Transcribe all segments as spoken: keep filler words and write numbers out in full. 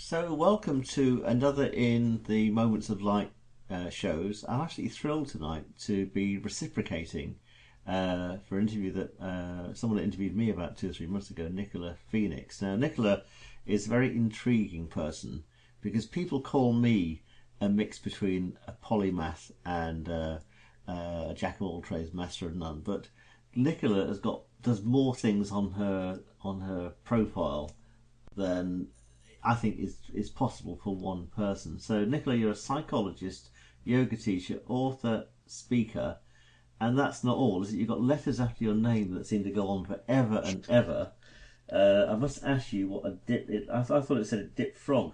So, welcome to another in the Moments of Light uh, shows. I'm actually thrilled tonight to be reciprocating uh, for an interview that uh, someone that interviewed me about two or three months ago, Nicola Phoenix. Now, Nicola is a very intriguing person because people call me a mix between a polymath and uh, uh, a jack of all trades, master of none. But Nicola has got does more things on her on her profile than I think is is possible for one person. So, Nicola, you're a psychologist, yoga teacher, author, speaker, and that's not all, is it? You've got letters after your name that seem to go on forever and ever. Uh, I must ask you what a dip. It, I, th- I thought it said a dip frog.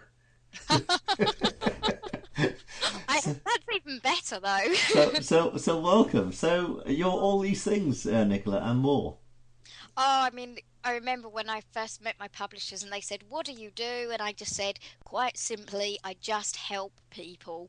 I, so, that's even better though. so, so, so, welcome. So, you're all these things, uh, Nicola, and more. Oh, I mean, I remember when I first met my publishers and they said, "What do you do?" And I just said, quite simply, I just help people.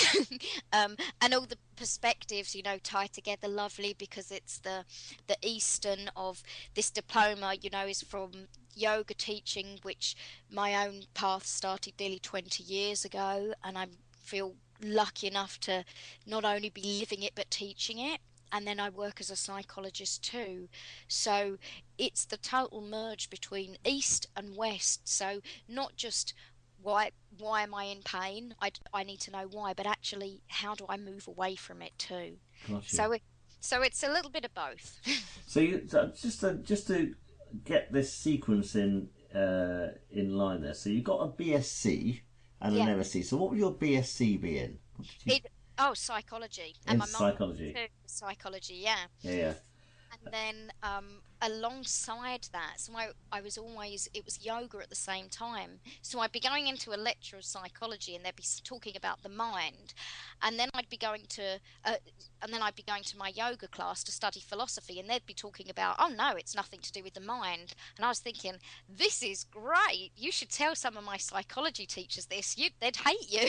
um, and all the perspectives, you know, tie together lovely because it's the the Eastern of this diploma, you know, is from yoga teaching, which my own path started nearly twenty years ago, and I feel lucky enough to not only be living it but teaching it. And then I work as a psychologist too. So it's the total merge between East and West. So not just why why am I in pain? I, I need to know why, but actually how do I move away from it too? Got you. So it so it's a little bit of both. So, you, so just to, just to get this sequence in uh, in line there. So, you got a B S c and an Yeah. M S c. So, what would your B S c be in? What did you It oh psychology and in my mum psychology? too psychology. Yeah. Yeah, yeah. And then um, alongside that, so I, I was always, it was yoga at the same time. So I'd be going into a lecture of psychology and they'd be talking about the mind. And then I'd be going to, uh, and then I'd be going to my yoga class to study philosophy and they'd be talking about, oh no, it's nothing to do with the mind. And I was thinking, this is great. You should tell some of my psychology teachers this. You, they'd hate you.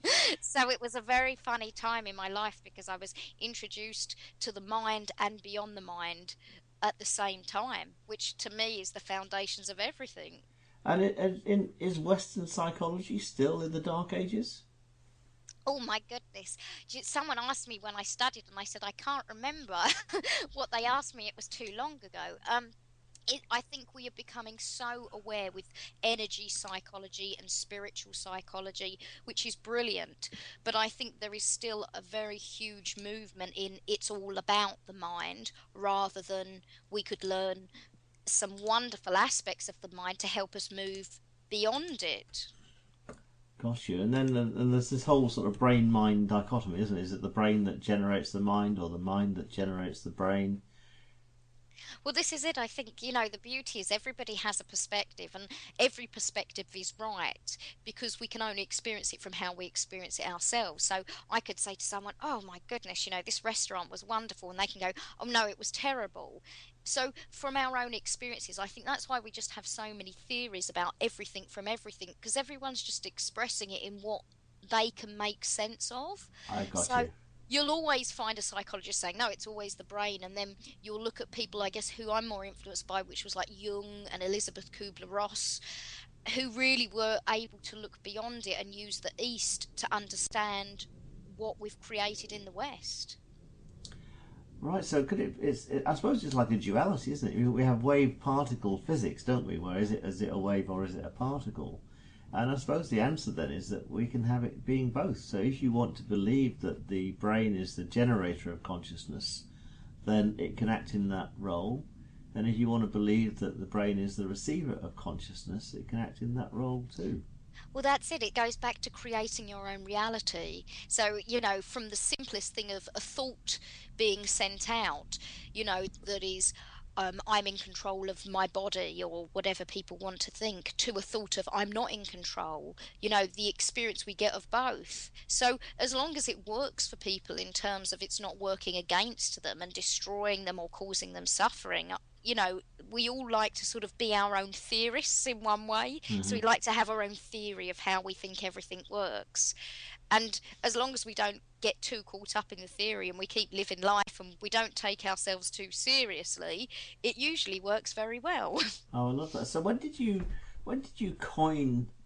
So it was a very funny time in my life because I was introduced to the mind and beyond the mind at the same time, which to me is the foundations of everything. And it, and in, is Western psychology still in the Dark Ages? Oh my goodness. Someone asked me when I studied, and I said, I can't remember what they asked me. It was too long ago. Um, it, I think we are becoming so aware with energy psychology and spiritual psychology, which is brilliant. But I think there is still a very huge movement in it's all about the mind rather than we could learn some wonderful aspects of the mind to help us move beyond it. Got you. And then and there's this whole sort of brain-mind dichotomy, isn't it? Is it the brain that generates the mind, or the mind that generates the brain? Well, this is it. I think, you know, the beauty is everybody has a perspective, and every perspective is right because we can only experience it from how we experience it ourselves. So I could say to someone, oh my goodness, you know, this restaurant was wonderful. And they can go, oh no, it was terrible. So from our own experiences, I think that's why we just have so many theories about everything from everything because everyone's just expressing it in what they can make sense of. I got So you. you'll always find a psychologist saying, no, it's always the brain. And then you'll look at people, I guess, who I'm more influenced by, which was like Jung and Elizabeth Kubler-Ross, who really were able to look beyond it and use the East to understand what we've created in the West. Right. So could it? It's. It, I suppose it's like a duality, isn't it? We have wave-particle physics, don't we? Where is it? Is it a wave or is it a particle? And I suppose the answer then is that we can have it being both. So if you want to believe that the brain is the generator of consciousness, then it can act in that role. And if you want to believe that the brain is the receiver of consciousness, it can act in that role too. Well, that's it. It goes back to creating your own reality. So, you know, from the simplest thing of a thought being sent out, you know, that is, um, I'm in control of my body or whatever people want to think, to a thought of I'm not in control, you know, the experience we get of both. So, as long as it works for people in terms of it's not working against them and destroying them or causing them suffering, you know, we all like to sort of be our own theorists in one way. So Hmm. we like to have our own theory of how we think everything works. And as long as we don't get too caught up in the theory and we keep living life and we don't take ourselves too seriously, it usually works very well. Oh, I love that. So when did you when did you coin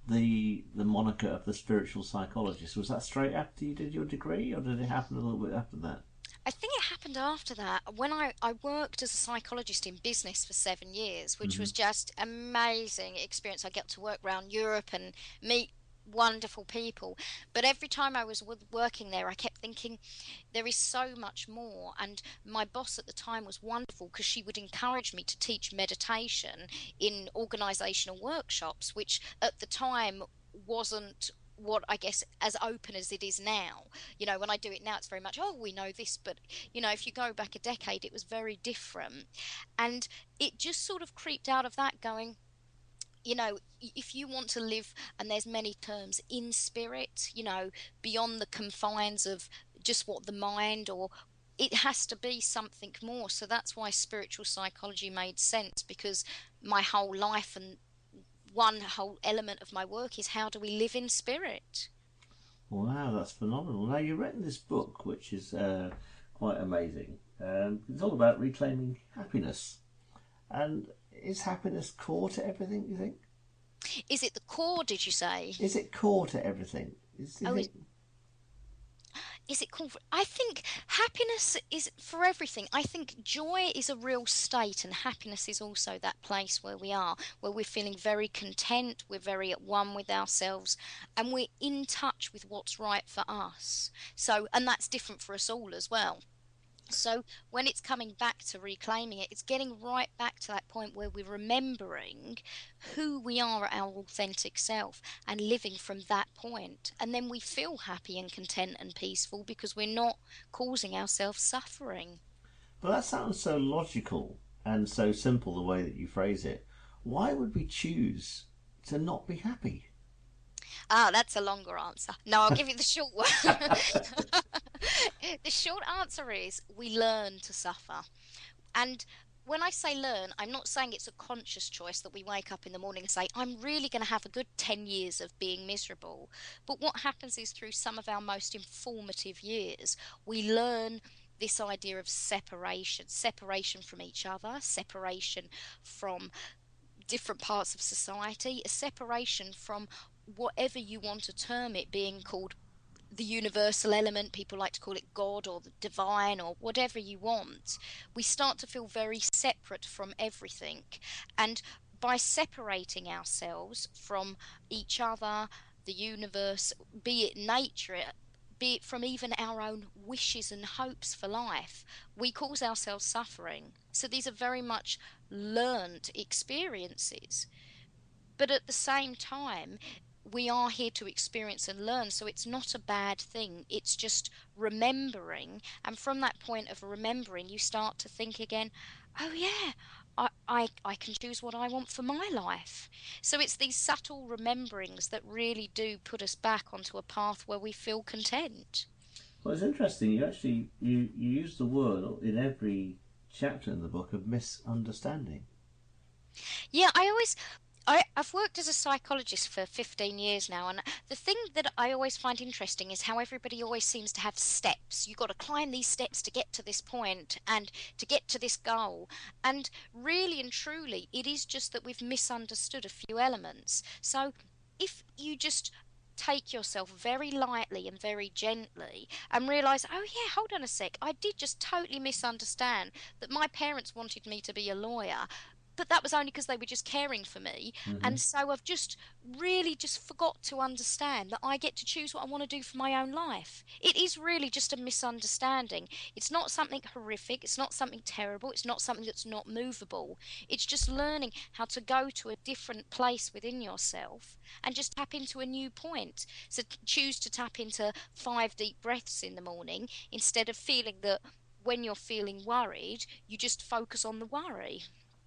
the the moniker of the spiritual psychologist? Was that straight after you did your degree, or did it happen a little bit after that? I think it happened after that. When I, I worked as a psychologist in business for seven years, which Hmm. was just amazing experience. I got to work around Europe and meet wonderful people. But every time I was w- working there, I kept thinking there is so much more. And my boss at the time was wonderful because she would encourage me to teach meditation in organizational workshops, which at the time wasn't what I guess as open as it is now. You know, when I do it now, it's very much, oh, we know this, but you know, if you go back a decade, it was very different. And it just sort of creeped out of that going, you know, if you want to live, and there's many terms, in spirit, you know, beyond the confines of just what the mind, or it has to be something more. So that's why spiritual psychology made sense, because my whole life and one whole element of my work is how do we live in spirit. Wow, that's phenomenal. Now, you've written this book, which is uh, quite amazing. Um, it's all about reclaiming happiness. And is happiness core to everything, you think? Is it the core, did you say? Is it core to everything? Is, do you Oh, think? is it called? I think happiness is for everything. I think joy is a real state, and happiness is also that place where we are, where we're feeling very content, we're very at one with ourselves, and we're in touch with what's right for us. So, and that's different for us all as well. So when it's coming back to reclaiming it, it's getting right back to that point where we're remembering who we are at our authentic self and living from that point. And then we feel happy and content and peaceful because we're not causing ourselves suffering. But that sounds so logical and so simple the way that you phrase it. Why would we choose to not be happy? Ah, that's a longer answer. No, I'll give you the short one. The short answer is we learn to suffer. And when I say learn, I'm not saying it's a conscious choice that we wake up in the morning and say, I'm really going to have a good ten years of being miserable. But what happens is through some of our most informative years, we learn this idea of separation separation from each other, separation from different parts of society, a separation from whatever you want to term it, being called the universal element, people like to call it God or the divine or whatever you want. We start to feel very separate from everything. And by separating ourselves from each other, the universe, be it nature, be it from even our own wishes and hopes for life, we cause ourselves suffering. So these are very much learned experiences. But at the same time, we are here to experience and learn, so it's not a bad thing. It's just remembering, and from that point of remembering, you start to think again, oh yeah, I, I, I can choose what I want for my life. So it's these subtle rememberings that really do put us back onto a path where we feel content. Well, it's interesting. You actually you, you use the word in every chapter in the book of misunderstanding. Yeah, I always I, I've worked as a psychologist for fifteen years now, and the thing that I always find interesting is how everybody always seems to have steps. You've got to climb these steps to get to this point and to get to this goal. And really and truly, it is just that we've misunderstood a few elements. So if you just take yourself very lightly and very gently and realize, oh, yeah, hold on a sec, I did just totally misunderstand that my parents wanted me to be a lawyer, but that was only because they were just caring for me. Hmm. And so I've just really just forgot to understand that I get to choose what I want to do for my own life. It is really just a misunderstanding. It's not something horrific, it's not something terrible, it's not something that's not movable. It's just learning how to go to a different place within yourself and just tap into a new point. So choose to tap into five deep breaths in the morning instead of feeling that when you're feeling worried, you just focus on the worry.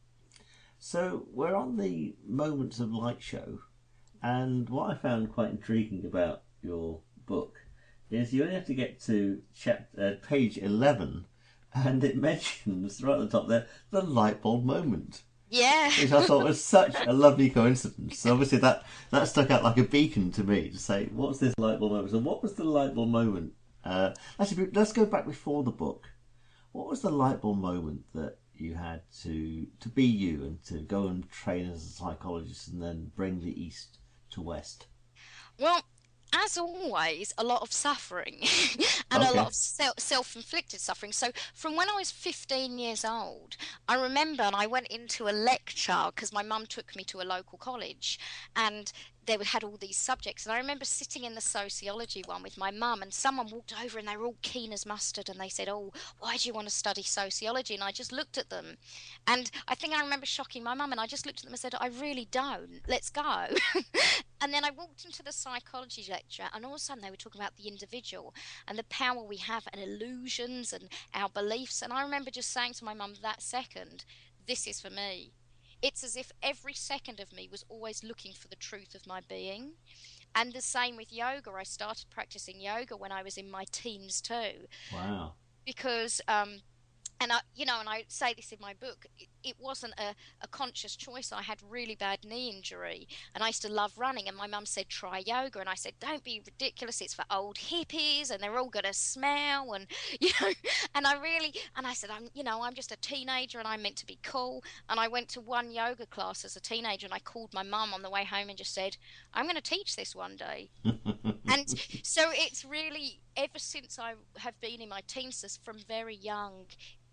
So we're on the Moments of Light show, and what I found quite intriguing about your book is you only have to get to chapter, uh, page eleven, and it mentions right at the top there the light bulb moment, Yeah. which I thought was such a lovely coincidence. So obviously that that stuck out like a beacon to me to say, what's this light bulb moment? So what was the light bulb moment? Uh, actually, let's go back before the book. What was the light bulb moment that you had to to be you and to go and train as a psychologist and then bring the East to West? Well, as always, a lot of suffering and a lot Okay. of self self-inflicted suffering. So, from when I was fifteen years old, I remember, and I went into a lecture because my mum took me to a local college, and they had all these subjects. And I remember sitting in the sociology one with my mum, and someone walked over and they were all keen as mustard, and they said, "Oh, why do you want to study sociology?" And I just looked at them, and I think I remember shocking my mum, and I just looked at them and said, "I really don't. Let's go." And then I walked into the psychology lecture, and all of a sudden they were talking about the individual and the power we have and illusions and our beliefs. And I remember just saying to my mum that second, this is for me. It's as if every second of me was always looking for the truth of my being. And the same with yoga. I started practicing yoga when I was in my teens too, Wow. because um, and I, you know, and I say this in my book, it, it wasn't a, a conscious choice. I had really bad knee injury and I used to love running. And my mum said, try yoga. And I said, don't be ridiculous. It's for old hippies and they're all going to smell. And, you know, and I really, and I said, I'm, you know, I'm just a teenager and I'm meant to be cool. And I went to one yoga class as a teenager and I called my mum on the way home and just said, I'm going to teach this one day. And so it's really, ever since I have been in my teens, from very young,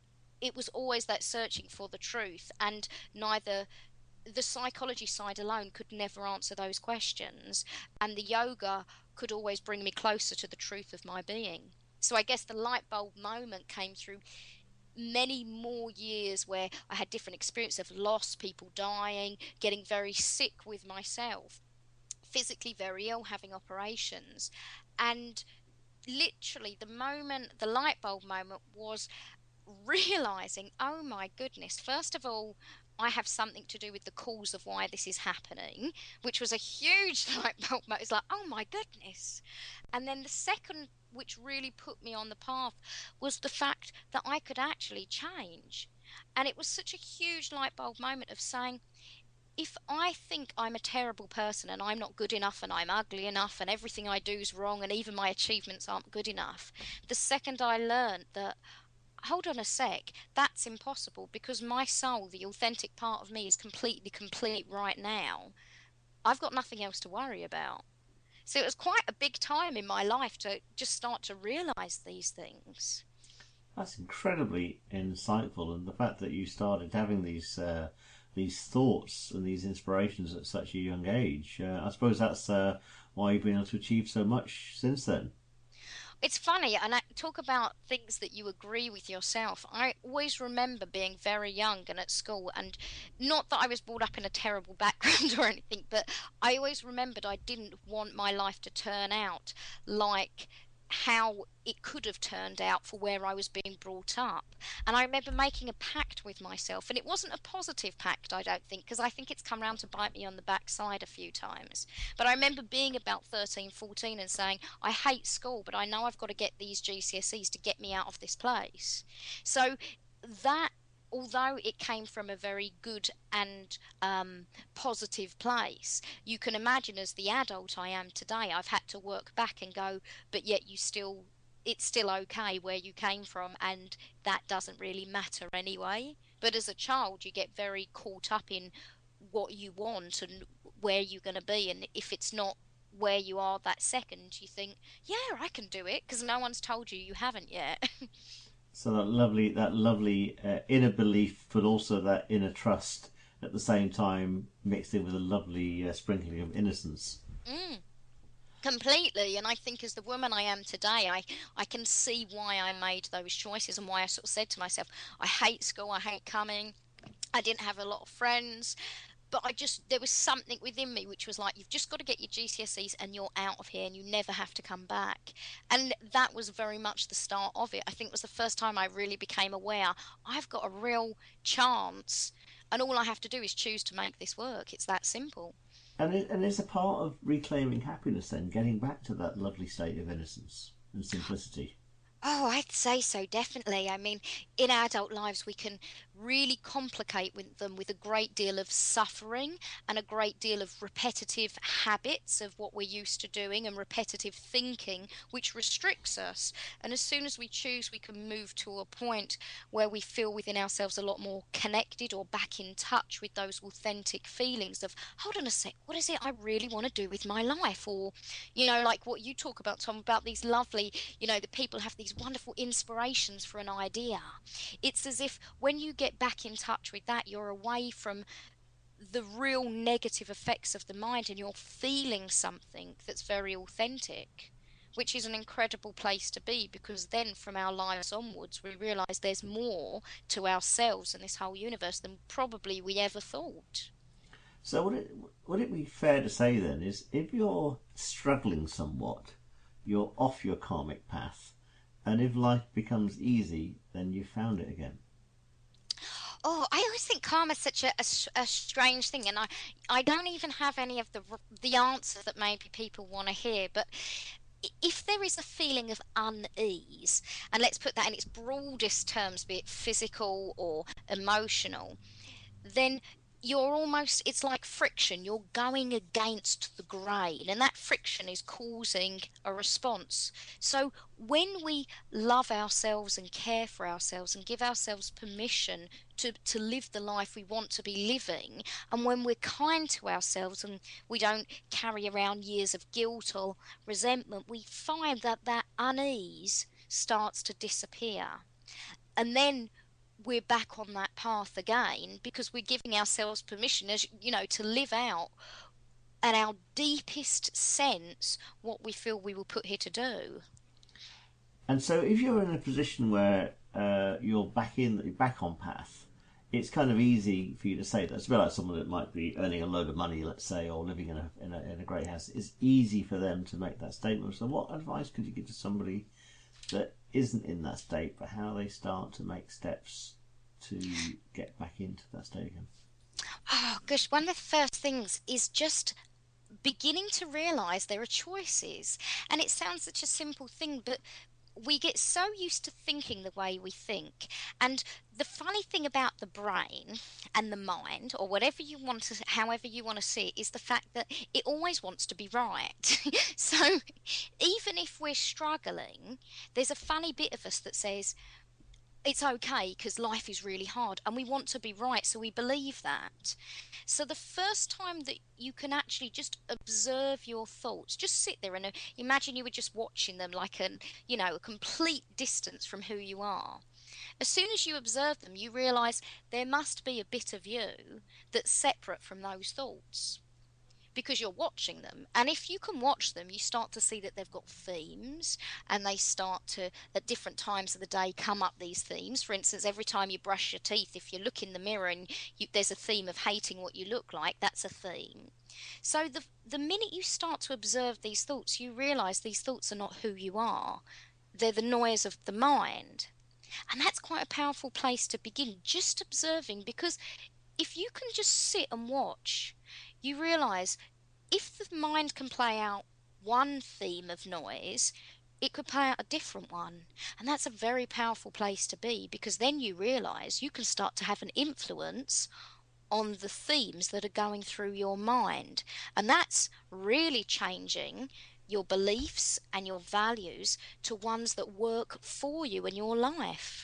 it was always that searching for the truth, and neither the psychology side alone could never answer those questions, and the yoga could always bring me closer to the truth of my being. So I guess the light bulb moment came through many more years where I had different experiences of loss, people dying, getting very sick with myself, physically very ill, having operations, and literally the moment, the light bulb moment was realizing, oh my goodness, first of all, I have something to do with the cause of why this is happening, which was a huge light bulb moment. It's like, oh my goodness. And then the second, which really put me on the path, was the fact that I could actually change. And it was such a huge light bulb moment of saying, if I think I'm a terrible person and I'm not good enough and I'm ugly enough and everything I do is wrong and even my achievements aren't good enough, the second I learned that, hold on a sec, that's impossible because my soul, the authentic part of me, is completely complete right now. I've got nothing else to worry about. So it was quite a big time in my life to just start to realize these things. That's incredibly insightful, and the fact that you started having these uh, these thoughts and these inspirations at such a young age, uh, I suppose that's uh, why you've been able to achieve so much since then. It's funny, and I talk about things that you agree with yourself. I always remember being very young and at school, and not that I was brought up in a terrible background or anything, but I always remembered I didn't want my life to turn out like how it could have turned out for where I was being brought up. And I remember making a pact with myself, and it wasn't a positive pact, I don't think, because I think it's come round to bite me on the backside a few times. But I remember being about thirteen, fourteen and saying, I hate school, but I know I've got to get these G C S Es to get me out of this place. So that, although it came from a very good and um, positive place, you can imagine as the adult I am today, I've had to work back and go, but yet you still, it's still okay where you came from, and that doesn't really matter anyway. But as a child, you get very caught up in what you want and where you're going to be, and if it's not where you are that second, you think, yeah, I can do it, because no one's told you you haven't yet. So that lovely, that lovely uh, inner belief, but also that inner trust at the same time, mixed in with a lovely uh, sprinkling of innocence. Mm. Completely, and I think as the woman I am today, I I can see why I made those choices and why I sort of said to myself, I hate school, I hate coming. I didn't have a lot of friends, but I just, there was something within me which was like, you've just got to get your G C S Es and you're out of here and you never have to come back. And that was very much the start of it. I think it was the first time I really became aware I've got a real chance, and all I have to do is choose to make this work. It's that simple. And it, and it's a part of reclaiming happiness then, getting back to that lovely state of innocence and simplicity. Oh, I'd say so, definitely. I mean, in adult lives, we can really complicate with them with a great deal of suffering and a great deal of repetitive habits of what we're used to doing and repetitive thinking, which restricts us. And as soon as we choose, we can move to a point where we feel within ourselves a lot more connected or back in touch with those authentic feelings of, hold on a sec, what is it I really want to do with my life? Or, you know, like what you talk about, Tom, about these lovely, you know, that people have these wonderful inspirations for an idea. It's as if when you get back in touch with that, you're away from the real negative effects of the mind and you're feeling something that's very authentic, which is an incredible place to be, because then from our lives onwards, we realize there's more to ourselves and this whole universe than probably we ever thought. So would it would it be fair to say then is if you're struggling somewhat, you're off your karmic path, and if life becomes easy, then you found it again. Oh, I always think karma's such a, a s- a strange thing, and I, I don't even have any of the r- the answers that maybe people want to hear. But i- if there is a feeling of unease, and let's put that in its broadest terms, be it physical or emotional, then you're almost, it's like friction, you're going against the grain, and that friction is causing a response. So when we love ourselves and care for ourselves and give ourselves permission to, to live the life we want to be living, and when we're kind to ourselves and we don't carry around years of guilt or resentment, we find that that unease starts to disappear. And then we're back on that path again because we're giving ourselves permission, as you know, to live out at our deepest sense what we feel we were put here to do. And so, if you're in a position where uh, you're back in, back on path, it's kind of easy for you to say that. It's a bit like someone that might be earning a load of money, let's say, or living in a in a, in a great house. It's easy for them to make that statement. So, what advice could you give to somebody that isn't in that state, but how they start to make steps to get back into that state again? Oh, gosh, one of the first things is just beginning to realize there are choices. And it sounds such a simple thing, but we get so used to thinking the way we think. And the funny thing about the brain and the mind, or whatever you want to, however you want to see it, is the fact that it always wants to be right. So even if we're struggling, there's a funny bit of us that says, it's okay because life is really hard and we want to be right, so we believe that. So the first time that you can actually just observe your thoughts, just sit there and uh, imagine you were just watching them like an, you know, a complete distance from who you are. As soon as you observe them, you realize there must be a bit of you that's separate from those thoughts because you're watching them. And if you can watch them, you start to see that they've got themes and they start to, at different times of the day, come up these themes. For instance, every time you brush your teeth, if you look in the mirror and you, there's a theme of hating what you look like, that's a theme. So the, the minute you start to observe these thoughts, you realize these thoughts are not who you are. They're the noise of the mind. And that's quite a powerful place to begin, just observing, because if you can just sit and watch, you realize if the mind can play out one theme of noise, it could play out a different one. And that's a very powerful place to be, because then you realize you can start to have an influence on the themes that are going through your mind. And that's really changing your beliefs and your values to ones that work for you in your life.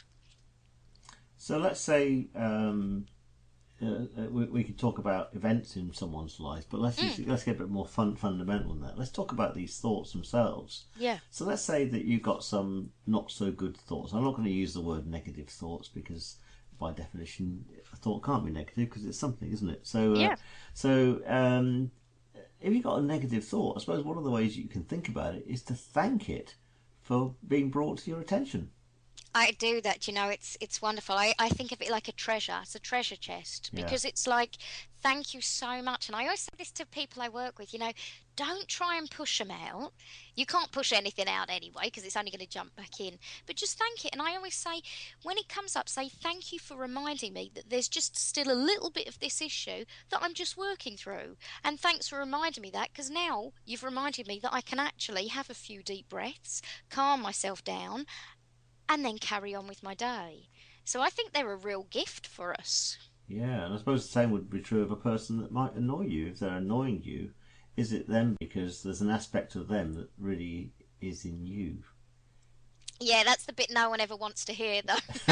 So, let's say um, uh, uh, we, we could talk about events in someone's life, but let's use, Mm, let's get a bit more fun, fundamental than that. Let's talk about these thoughts themselves. yeah. So let's say that you've got some not so good thoughts. I'm not going to use the word negative thoughts because, by definition, a thought can't be negative because it's something, isn't it? So, uh, Yeah. so um, if you've got a negative thought, I suppose one of the ways you can think about it is to thank it for being brought to your attention. I do that, you know, it's it's wonderful. I, I think of it like a treasure. It's a treasure chest Yeah. because it's like, thank you so much. And I always say this to people I work with, you know, don't try and push them out. You can't push anything out anyway because it's only going to jump back in. But just thank it. And I always say, when it comes up, say, thank you for reminding me that there's just still a little bit of this issue that I'm just working through. And thanks for reminding me that, because now you've reminded me that I can actually have a few deep breaths, calm myself down, and then carry on with my day. So I think they're a real gift for us. Yeah, and I suppose the same would be true of a person that might annoy you. If they're annoying you, is it them because there's an aspect of them that really is in you? Yeah, that's the bit no one ever wants to hear, though.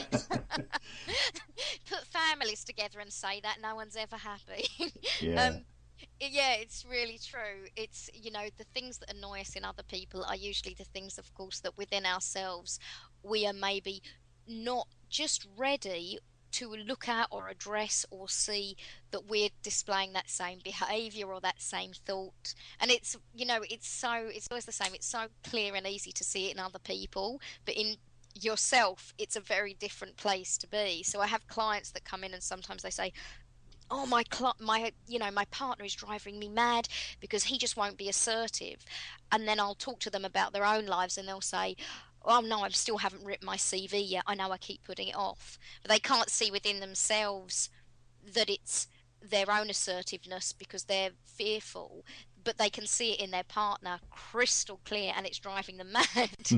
Put families together and say that no one's ever happy. Yeah. um, yeah, it's really true. It's, you know, the things that annoy us in other people are usually the things, of course, that within ourselves we are maybe not just ready to look at or address or see that we're displaying that same behavior or that same thought. And it's, you know, it's so, it's always the same. It's so clear and easy to see it in other people, but in yourself, it's a very different place to be. So I have clients that come in and sometimes they say, oh, my cl- my you know my partner is driving me mad because he just won't be assertive. And then I'll talk to them about their own lives and they'll say, oh no, I still haven't written my C V yet, I know I keep putting it off. But they can't see within themselves that it's their own assertiveness because they're fearful, but they can see it in their partner crystal clear and it's driving them mad.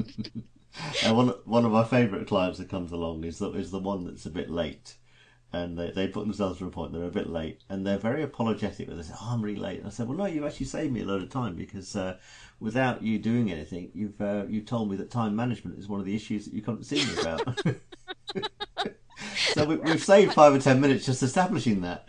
And one one of my favourite clients that comes along is the, is the one that's a bit late. And they, they put themselves to a point, they're a bit late, and they're very apologetic. They say, oh, I'm really late. And I said, well, no, you actually saved me a load of time because uh, without you doing anything, you've uh, you've told me that time management is one of the issues that you come to see me about. So we, we've saved five or ten minutes just establishing that.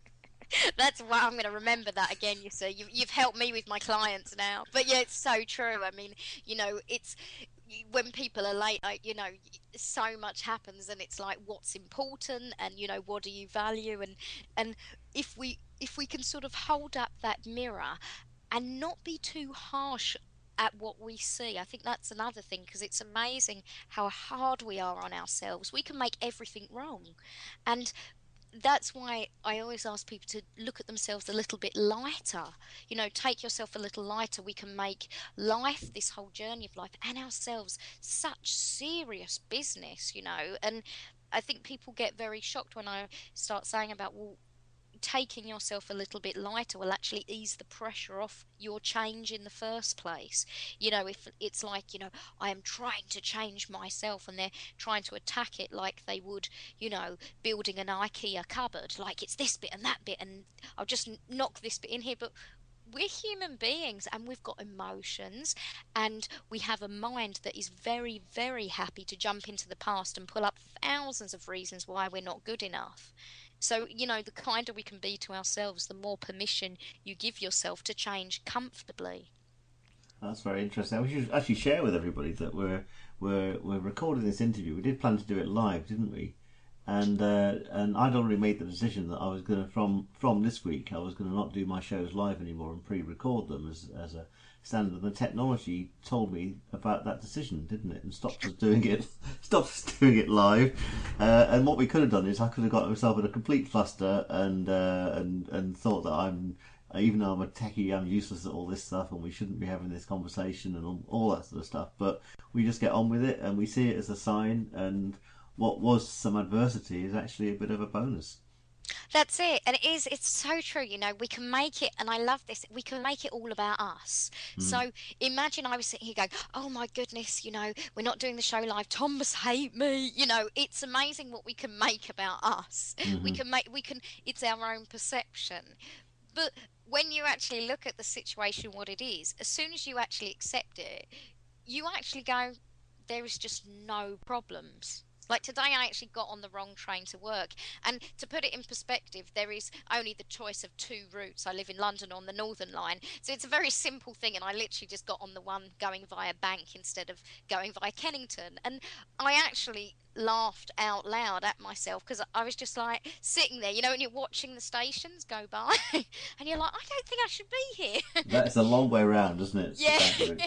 That's why I'm going to remember that again. You see, you've, you've helped me with my clients now. But yeah, it's so true. I mean, you know, it's when people are late, I, you know, so much happens, and it's like, what's important, and you know, what do you value, and and if we if we can sort of hold up that mirror and not be too harsh at what we see. I think that's another thing because it's amazing how hard we are on ourselves. We can make everything wrong. And that's why I always ask people to look at themselves a little bit lighter. You know, take yourself a little lighter. We can make life, this whole journey of life, and ourselves such serious business, you know. And I think people get very shocked when I start saying about, well, taking yourself a little bit lighter will actually ease the pressure off your change in the first place. You know, if it's like, you know, I am trying to change myself and they're trying to attack it like they would, you know, building an IKEA cupboard, like it's this bit and that bit, and I'll just knock this bit in here. But we're human beings and we've got emotions and we have a mind that is very, very happy to jump into the past and pull up thousands of reasons why we're not good enough. So, you know, the kinder we can be to ourselves, the more permission you give yourself to change comfortably. That's very interesting. We should actually share with everybody that we're we're we're recording this interview. We did plan to do it live, didn't we? And uh, and I'd already made the decision that I was going to from from this week I was going to not do my shows live anymore and pre-record them as as a standard. The technology told me about that decision, didn't it? And stopped us doing it, stopped us doing it live. Uh, and what we could have done is I could have got myself in a complete fluster and uh, and and thought that I'm, even though I'm a techie, I'm useless at all this stuff, and we shouldn't be having this conversation and all, all that sort of stuff. But we just get on with it, and we see it as a sign. And what was some adversity is actually a bit of a bonus. That's it. And it is, it's so true. You know, we can make it, and I love this, we can make it all about us. Mm. So imagine I was sitting here going, oh my goodness, you know, we're not doing the show live. Tom must hate me. You know, it's amazing what we can make about us. We Hmm. can make, we can, it's our own perception. But when you actually look at the situation, what it is, as soon as you actually accept it, you actually go, there is just no problems. Like today, I actually got on the wrong train to work. And to put it in perspective, there is only the choice of two routes. I live in London on the Northern Line. So it's a very simple thing. And I literally just got on the one going via Bank instead of going via Kennington. And I actually laughed out loud at myself because I was just like sitting there, you know, and you're watching the stations go by and you're like, I don't think I should be here. That's a long way round, isn't it? It's the Yeah. bank route.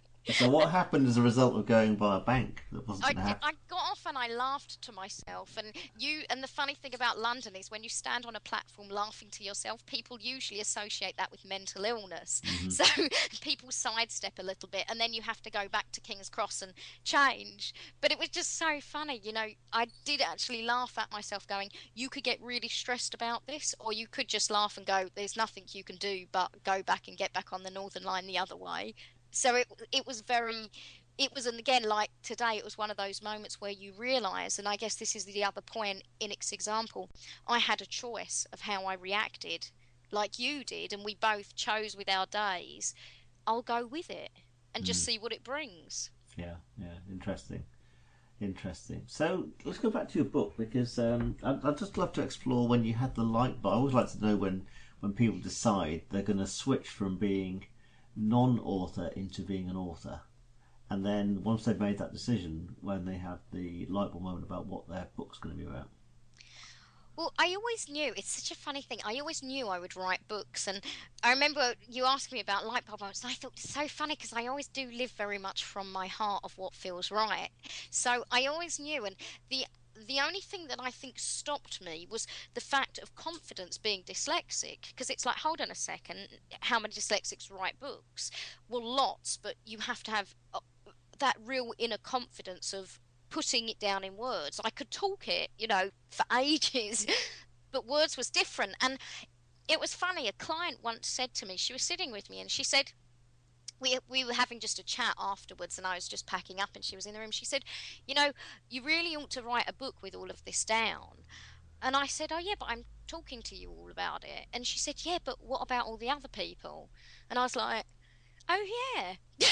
So what happened as a result of going by a bank that wasn't I, going to happen? I got off and I laughed to myself. And you and the funny thing about London is when you stand on a platform laughing to yourself, people usually associate that with mental illness. Hmm. So people sidestep a little bit, and then you have to go back to King's Cross and change. But it was just so funny, you know. I did actually laugh at myself, going, "You could get really stressed about this, or you could just laugh and go, there's nothing you can do but go back and get back on the Northern Line the other way." So it it was very it was, and again, like today, it was one of those moments where you realize, and I guess this is the other point in its example, I had a choice of how I reacted, like you did, and we both chose with our days. I'll go with it and just Mm. see what it brings. Yeah, yeah, interesting. Interesting. So let's go back to your book because um, I'd, I'd just love to explore when you had the light bulb. I always like to know when, when people decide they're going to switch from being non-author into being an author. And then once they've made that decision, when they have the light bulb moment about what their book's going to be about. Well, I always knew, it's such a funny thing. I always knew I would write books. And I remember you asked me about light bulb moments, and I thought it's so funny because I always do live very much from my heart of what feels right. So I always knew. And the the only thing that I think stopped me was the fact of confidence being dyslexic. Because it's like, hold on a second, how many dyslexics write books? Well, lots, but you have to have uh, that real inner confidence of putting it down in words. I could talk it, you know, for ages, but words was different. And it was funny. A client once said to me, she was sitting with me, and she said, we we were having just a chat afterwards, and I was just packing up, and she was in the room. She said, "You know, you really ought to write a book with all of this down." And I said, "Oh yeah, but I'm talking to you all about it." And she said, "Yeah, but what about all the other people?" And I was like, oh yeah.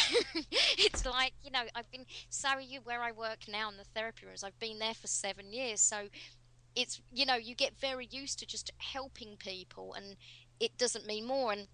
It's like, you know, I've been so you where I work now in the therapy rooms, I've been there for seven years. So it's, you know, you get very used to just helping people, and it doesn't mean more. And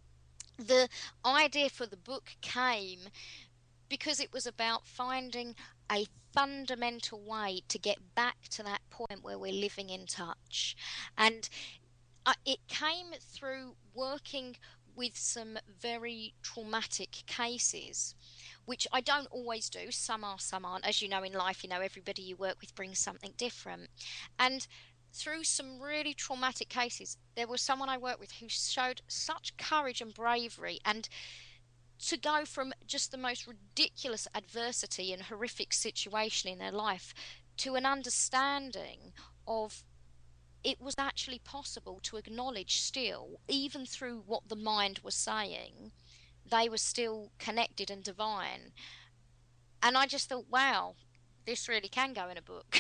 the idea for the book came because it was about finding a fundamental way to get back to that point where we're living in touch. And uh, it came through working with some very traumatic cases, which I don't always do. Some are, some aren't. As you know, in life, you know, everybody you work with brings something different. And through some really traumatic cases, there was someone I worked with who showed such courage and bravery, and to go from just the most ridiculous adversity and horrific situation in their life to an understanding of it was actually possible to acknowledge still, even through what the mind was saying, they were still connected and divine. And I just thought, wow, this really can go in a book.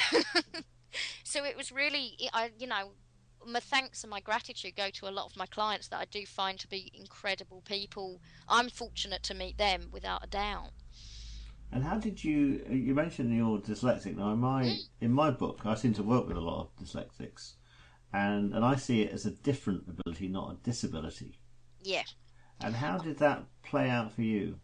So it was really, I, you know, my thanks and my gratitude go to a lot of my clients that I do find to be incredible people. I'm fortunate to meet them without a doubt. And how did you? You mentioned you're dyslexic. Now, in my Mm, in my book, I seem to work with a lot of dyslexics, and and I see it as a different ability, not a disability. yeah. And how did that play out for you?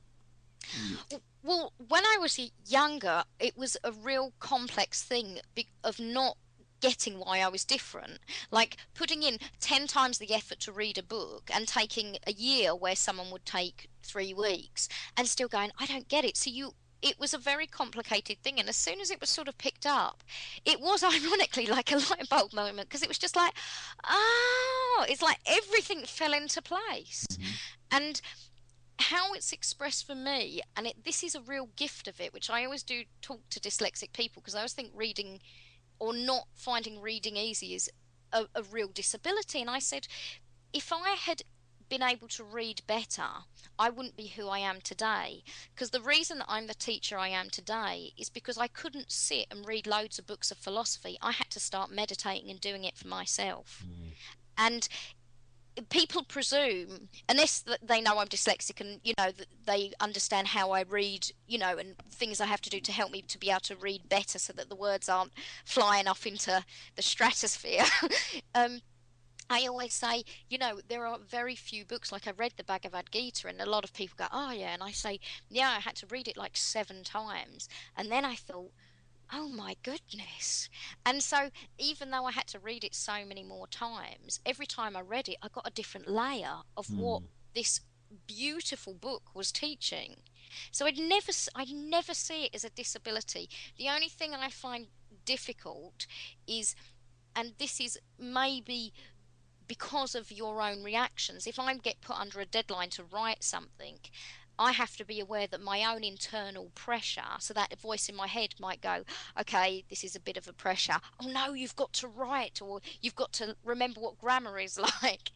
Well, when I was younger, it was a real complex thing of not getting why I was different. Like putting in ten times the effort to read a book and taking a year where someone would take three weeks and still going, I don't get it. So you. It was a very complicated thing, and as soon as it was sort of picked up, it was ironically like a light bulb moment because it was just like, oh, it's like everything fell into place. Mm-hmm. And how it's expressed for me, and it, this is a real gift of it, which I always do talk to dyslexic people because I always think reading or not finding reading easy is a, a real disability. And I said, if I had been able to read better, I wouldn't be who I am today. Because the reason that I'm the teacher I am today is because I couldn't sit and read loads of books of philosophy. I had to start meditating and doing it for myself. Mm. And people presume, unless they know I'm dyslexic and you know that they understand how I read, you know, and things I have to do to help me to be able to read better, so that the words aren't flying off into the stratosphere. um, I always say, you know, there are very few books. Like I read the Bhagavad Gita, and a lot of people go, "Oh yeah," and I say, "Yeah, I had to read it like seven times," and then I thought, oh my goodness. And so, even though I had to read it so many more times, every time I read it, I got a different layer of what Mm. this beautiful book was teaching. So I'd never, s- I'd never see it as a disability. The only thing I find difficult is, and this is maybe because of your own reactions, if I get put under a deadline to write something, I have to be aware that my own internal pressure, so that voice in my head might go, okay, this is a bit of a pressure. Oh no, you've got to write, or you've got to remember what grammar is like.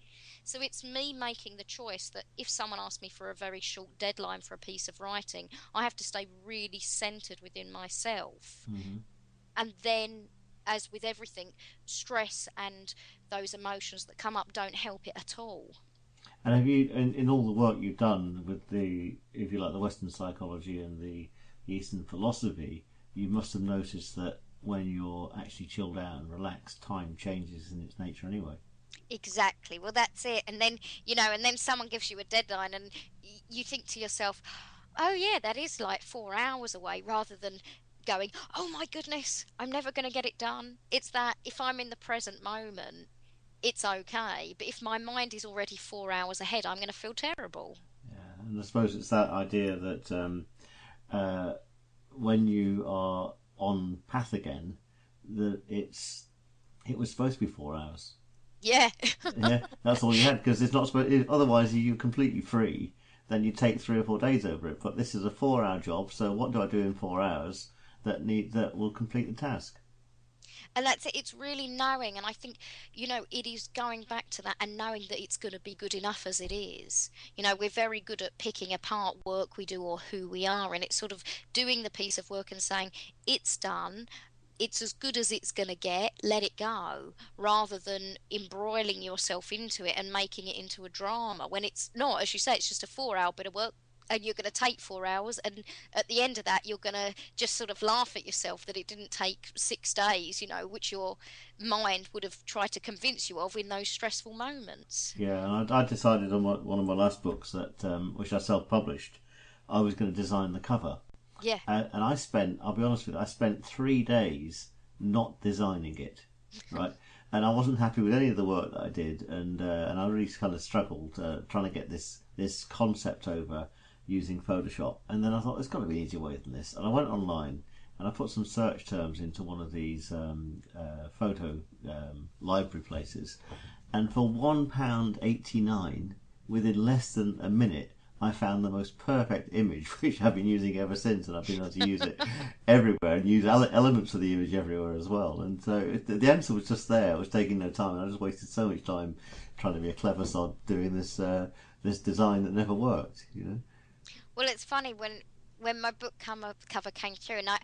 So it's me making the choice that if someone asks me for a very short deadline for a piece of writing, I have to stay really centered within myself. Hmm. And then, as with everything, stress and those emotions that come up don't help it at all. And have you, in, in all the work you've done with the, if you like, the Western psychology and the Eastern philosophy, you must have noticed that when you're actually chilled out and relaxed, time changes in its nature anyway. Exactly. Well, that's it. And then, you know, and then someone gives you a deadline and y- you think to yourself, oh, yeah, that is like four hours away, rather than going, oh my goodness, I'm never going to get it done. It's that if I'm in the present moment, it's okay. But if my mind is already four hours ahead, I'm going to feel terrible. Yeah, and I suppose it's that idea that um, uh, when you are on path again, that it's it was supposed to be four hours. Yeah. Yeah, that's all you had because it's not supposed. Otherwise, you're completely free. Then you take three or four days over it. But this is a four-hour job, so what do I do in four hours that need that will complete the task? And that's it. It's really knowing. And I think, you know, it is going back to that and knowing that it's going to be good enough as it is. You know, we're very good at picking apart work we do or who we are. And it's sort of doing the piece of work and saying, it's done. It's as good as it's going to get. Let it go. Rather than embroiling yourself into it and making it into a drama when it's not. As you say, it's just a four hour bit of work. And you're going to take four hours, and at the end of that, you're going to just sort of laugh at yourself that it didn't take six days, you know, which your mind would have tried to convince you of in those stressful moments. Yeah, and I, I decided on my, one of my last books that um, which I self-published, I was going to design the cover, Yeah. and, and I spent. I'll be honest with you, I spent three days not designing it, right? And I wasn't happy with any of the work that I did, and uh, and I really kind of struggled uh, trying to get this this concept over using Photoshop. And then I thought there's got to be an easier way than this, and I went online and I put some search terms into one of these um, uh, photo um, library places, and for one pound eighty nine, within less than a minute, I found the most perfect image, which I've been using ever since, and I've been able to use it everywhere and use ele- elements of the image everywhere as well. And so it, the answer was just there. It was taking no time, and I just wasted so much time trying to be a clever sod doing this uh, this design that never worked. You know? Well, it's funny when when my book cover cover came through, and I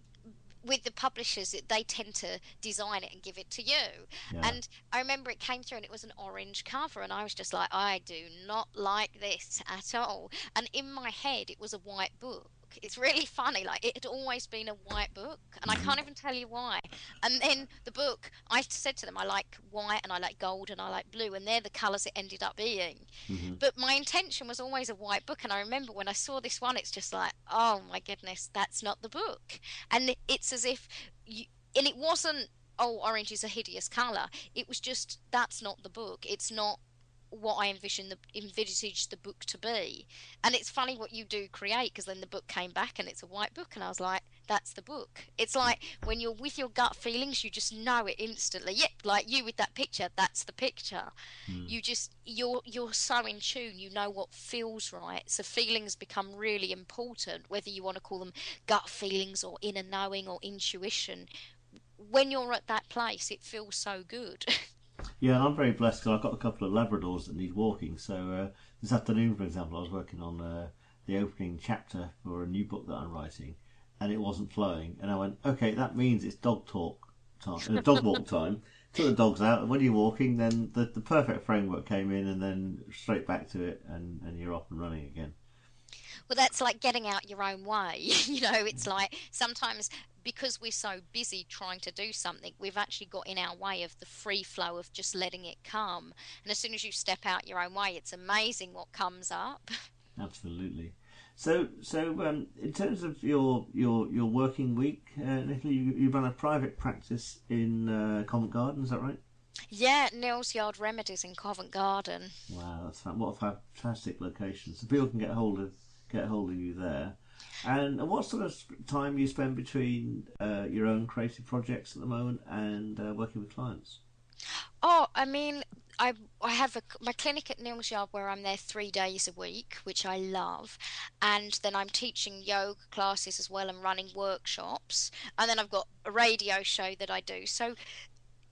with the publishers, they tend to design it and give it to you. Yeah. And I remember it came through and it was an orange cover, and I was just like, I do not like this at all. And in my head, it was a white book. It's really funny. Like, it had always been a white book, and I Hmm. can't even tell you why. And then the book, I said to them, I like white and I like gold and I like blue, and they're the colours it ended up being. Hmm. But my intention was always a white book, and I remember when I saw this one, it's just like, oh my goodness, that's not the book. And it's as if you, and it wasn't, oh, orange is a hideous color. It was just, that's not the book. It's not what I envision the envisaged the book to be. And it's funny what you do create, because then the book came back and it's a white book, and I was like, that's the book. It's like when you're with your gut feelings, you just know it instantly. Yep, like you with that picture, that's the picture. Mm. You just you're you're so in tune, you know what feels right. So feelings become really important, whether you want to call them gut feelings or inner knowing or intuition. When you're at that place, it feels so good. Yeah, and I'm very blessed because I've got a couple of Labradors that need walking. So uh, this afternoon, for example, I was working on uh, the opening chapter for a new book that I'm writing, and it wasn't flowing. And I went, okay, that means it's dog talk time, uh, dog walk time. Took the dogs out, and when you're walking, then the, the perfect framework came in, and then straight back to it, and, and you're off and running again. Well, that's like getting out your own way. You know, it's like sometimes because we're so busy trying to do something, we've actually got in our way of the free flow of just letting it come. And as soon as you step out your own way, it's amazing what comes up. Absolutely. So, so um, in terms of your your your working week, uh, Nicola, you, you run a private practice in uh, Covent Garden, is that right? Yeah, Neil's Yard Remedies in Covent Garden. Wow, that's fan- what a fantastic location. So people can get hold of get hold of you there. And what sort of sp- time you spend between uh, your own creative projects at the moment and uh, working with clients? Oh, I mean, I I have a, my clinic at Neal's Yard where I'm there three days a week, which I love, and then I'm teaching yoga classes as well and running workshops, and then I've got a radio show that I do. So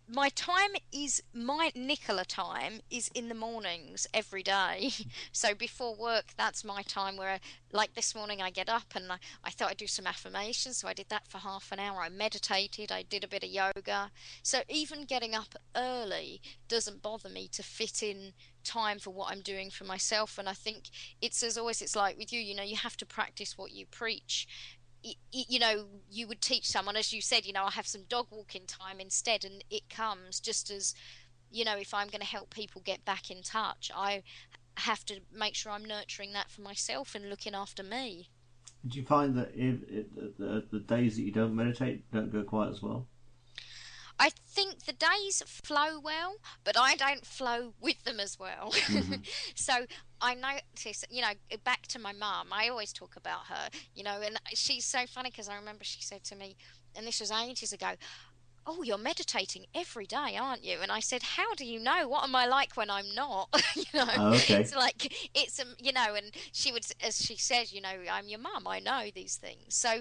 my time is my Nicola time is in the mornings every day. So before work, that's my time where, I, like this morning, I get up and I, I thought I'd do some affirmations. So I did that for half an hour. I meditated, I did a bit of yoga. So even getting up early doesn't bother me to fit in time for what I'm doing for myself. And I think it's as always, it's like with you, you know, you have to practice what you preach. You know, you would teach someone, as you said, you know, I have some dog walking time instead, and it comes just as, you know, if I'm going to help people get back in touch, I have to make sure I'm nurturing that for myself and looking after me. Do you find that if, if the, the, the days that you don't meditate don't go quite as well? I think the days flow well, but I don't flow with them as well. Mm-hmm. So I notice, you know, back to my mum, I always talk about her, you know, and she's so funny because I remember she said to me, and this was ages ago, "Oh, you're meditating every day, aren't you?" And I said, "How do you know? What am I like when I'm not?" You know, Oh, okay. it's like, it's, um, you know, and she would, as she says, you know, I'm your mum, I know these things. So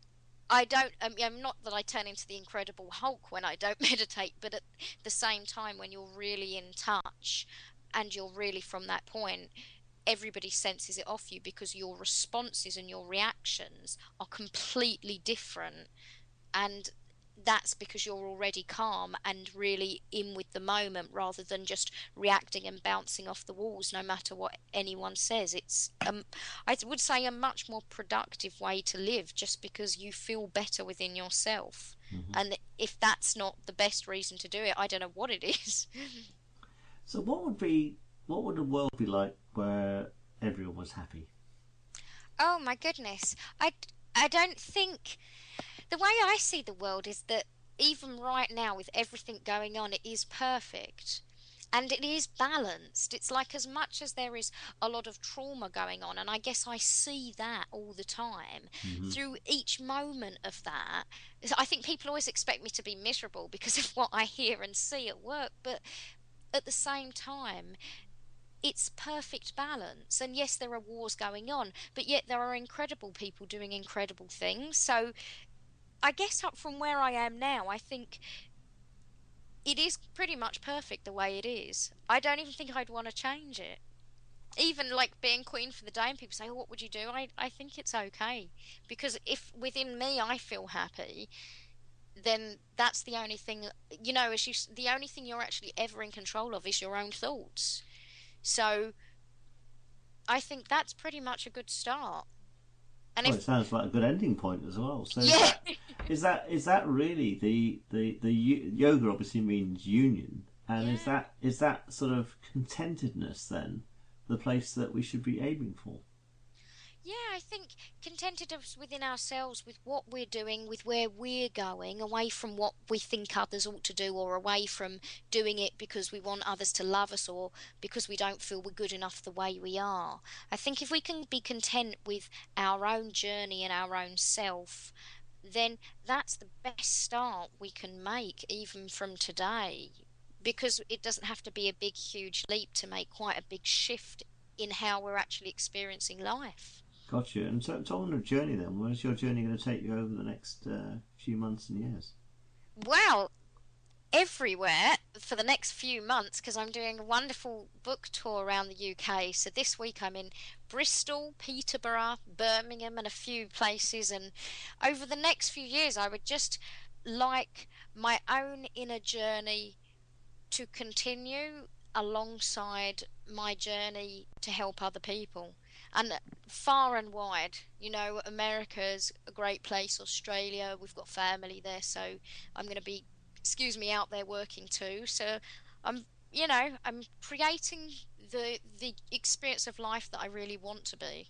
I don't, I mean, I'm not that I turn into the Incredible Hulk when I don't meditate, but at the same time, when you're really in touch and you're really from that point, everybody senses it off you because your responses and your reactions are completely different. And that's because you're already calm and really in with the moment rather than just reacting and bouncing off the walls no matter what anyone says. It's um, I would say a much more productive way to live just because you feel better within yourself. Mm-hmm. And if that's not the best reason to do it, I don't know what it is. So, what would be what would the world be like where everyone was happy? Oh my goodness. I, I don't think the way I see the world is that even right now, with everything going on, it is perfect and it is balanced. It's like as much as there is a lot of trauma going on, and I guess I see that all the time Mm-hmm. through each moment of that. I think people always expect me to be miserable because of what I hear and see at work, but at the same time, it's perfect balance. And yes, there are wars going on, but yet there are incredible people doing incredible things. So I guess up from where I am now, I think it is pretty much perfect the way it is. I don't even think I'd want to change it. Even like being queen for the day, and people say, "Oh, what would you do?" I I think it's okay because if within me I feel happy, then that's the only thing. You know, as you, the only thing you're actually ever in control of is your own thoughts. So I think that's pretty much a good start. And Well, it if sounds like a good ending point as well. So, is yeah, that is that is that really the the the yoga obviously means union, and is yeah. that is that sort of contentedness then the place that we should be aiming for? Yeah, I think contentedness within ourselves with what we're doing, with where we're going, away from what we think others ought to do, or away from doing it because we want others to love us or because we don't feel we're good enough the way we are. I think if we can be content with our own journey and our own self, then that's the best start we can make, even from today. Because it doesn't have to be a big, huge leap to make quite a big shift in how we're actually experiencing life. Gotcha. And so, so on a journey then, where's your journey going to take you over the next uh, few months and years? Well, everywhere for the next few months because I'm doing a wonderful book tour around the U K. So this week I'm in Bristol, Peterborough, Birmingham, and a few places. And over the next few years, I would just like my own inner journey to continue alongside my journey to help other people. And far and wide, you know, America's a great place, Australia, we've got family there, so I'm going to be, excuse me, out there working too. So I'm, you know, I'm creating the the experience of life that I really want to be.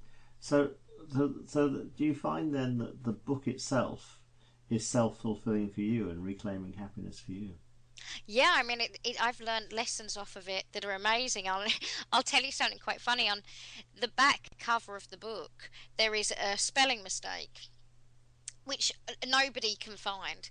So, so, so do you find then that the book itself is self fulfilling for you and reclaiming happiness for you? Yeah, I mean, it, it, I've learned lessons off of it that are amazing. I'll, I'll tell you something quite funny. On the back cover of the book, there is a spelling mistake, which uh, nobody can find.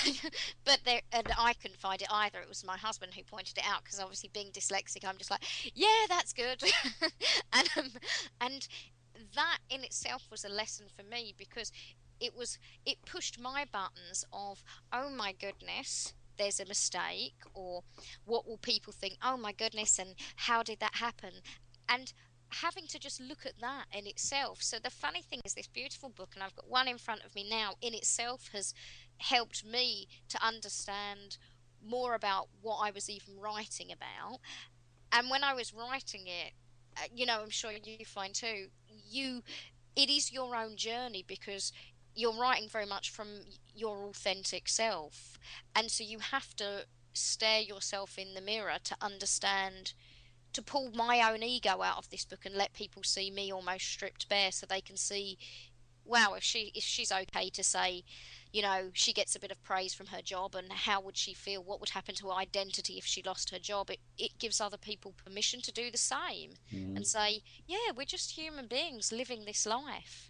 But there, and I couldn't find it either. It was my husband who pointed it out because obviously being dyslexic, I'm just like, yeah, that's good. and um, and that in itself was a lesson for me because it was it pushed my buttons of, oh my goodness, there's a mistake, or what will people think, oh my goodness, and how did that happen? And having to just look at that in itself. So the funny thing is, this beautiful book, and I've got one in front of me now, in itself has helped me to understand more about what I was even writing about. And when I was writing it, uh, you know, I'm sure you find too, you it is your own journey, because you're writing very much from your authentic self. And so you have to stare yourself in the mirror to understand, to pull my own ego out of this book and let people see me almost stripped bare, so they can see, wow, if she if she's okay to say, you know, she gets a bit of praise from her job, and how would she feel, what would happen to her identity if she lost her job? It, it gives other people permission to do the same, Mm. and say, yeah, we're just human beings living this life.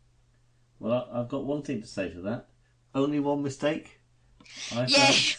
Well, I- I've got one thing to say to that. Only one mistake. I Yeah. found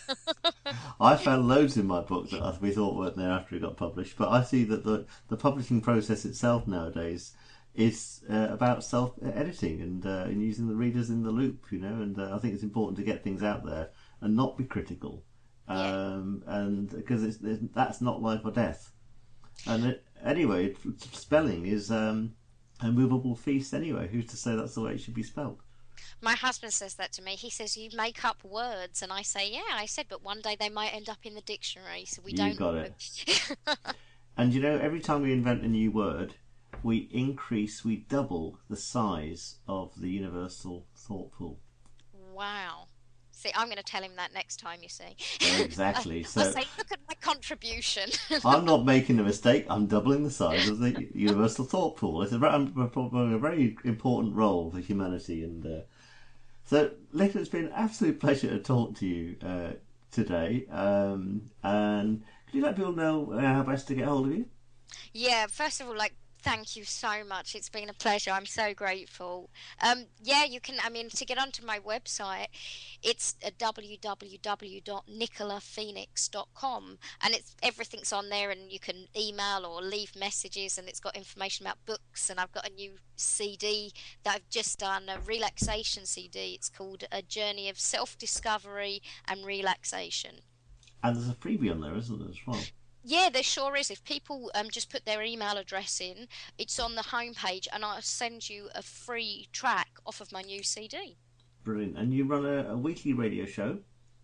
I found loads in my book that we thought weren't there after it got published, but I see that the the publishing process itself nowadays is uh, about self editing and uh, and using the readers in the loop, you know. And uh, I think it's important to get things out there and not be critical, Yeah. um, and because it's, it's that's not life or death. And it, anyway, it, spelling is um, a movable feast. Anyway, who's to say that's the way it should be spelt? My husband says that to me. He says, you make up words. And I say, yeah. I said, but one day they might end up in the dictionary, so we You don't got it. know. And you know, every time we invent a new word, we increase, we double the size of the universal thought pool. Wow. See, I'm going to tell him that next time, you see. I, Exactly. I So say, look at my contribution. I'm not making a mistake. I'm doubling the size of the universal thought pool. It's a, a very important role for humanity. And uh, so, Nicola, it's been an absolute pleasure to talk to you uh, today. Um, and could you let people know how best to get hold of you? Yeah, first of all, like, thank you so much. It's been a pleasure. I'm so grateful. Um, yeah, you can, I mean, to get onto my website, it's uh, w w w dot nicola phoenix dot com, and it's everything's on there, and you can email or leave messages, and it's got information about books, and I've got a new C D that I've just done, a relaxation C D. It's called A Journey of Self-Discovery and Relaxation. And there's a freebie on there, isn't there, as well? Yeah, there sure is. If people um, just put their email address in, it's on the homepage, and I'll send you a free track off of my new C D. Brilliant. And you run a, a weekly radio show?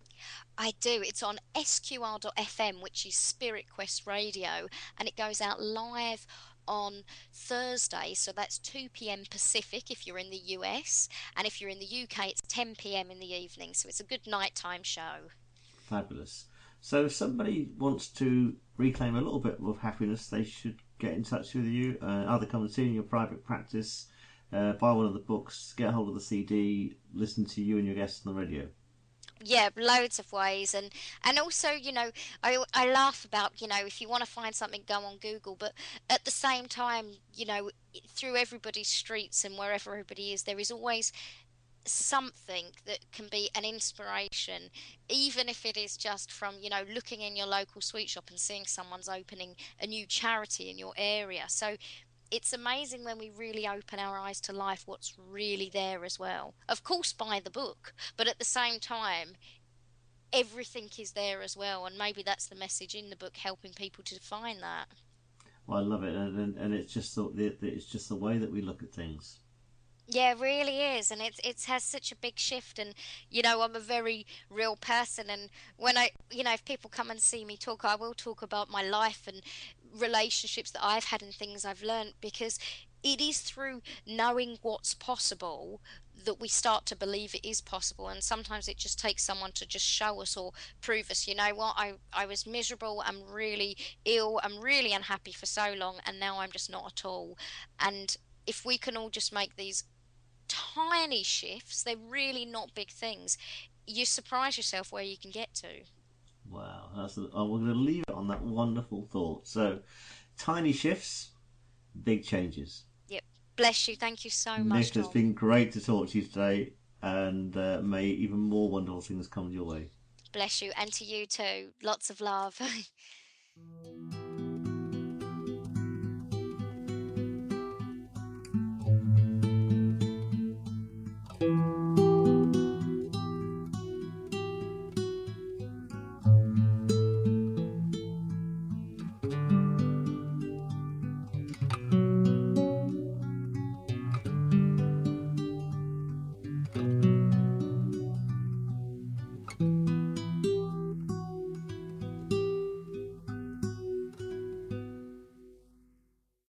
I do. It's on S Q R dot F M, which is Spirit Quest Radio, and it goes out live on Thursday, so that's two p m Pacific if you're in the U S, and if you're in the U K, it's ten p m in the evening, so it's a good nighttime show. Fabulous. So if somebody wants to reclaim a little bit of happiness, they should get in touch with you, uh, either come and see you in your private practice, uh, buy one of the books, get hold of the C D, listen to you and your guests on the radio. Yeah, loads of ways, and and also, you know, I I laugh about, you know, if you want to find something, go on Google, but at the same time, you know, through everybody's streets and wherever everybody is, there is always something that can be an inspiration, even if it is just from, you know, looking in your local sweet shop and seeing someone's opening a new charity in your area. So it's amazing when we really open our eyes to life, what's really there as well. Of course, buy the book, but at the same time, everything is there as well. And maybe that's the message in the book, helping people to find that. Well, I love it, and and, and it's just the, the it's just the way that we look at things. Yeah, it really is, and it it has such a big shift. And you know, I'm a very real person, and when I, you know, if people come and see me talk, I will talk about my life and relationships that I've had and things I've learned, because it is through knowing what's possible that we start to believe it is possible. And sometimes it just takes someone to just show us or prove us, you know what, I I was miserable, I'm really ill, I'm really unhappy for so long, and now I'm just not at all. And if we can all just make these tiny shifts, they're really not big things, you surprise yourself where you can get to. Wow, that's a, oh, we're going to leave it on that wonderful thought. So, tiny shifts, big changes. Yep. Bless you. Thank you so much, Nick, it's Tom. been great to talk to you today, and uh, may even more wonderful things come your way. Bless you. And to you too. Lots of love.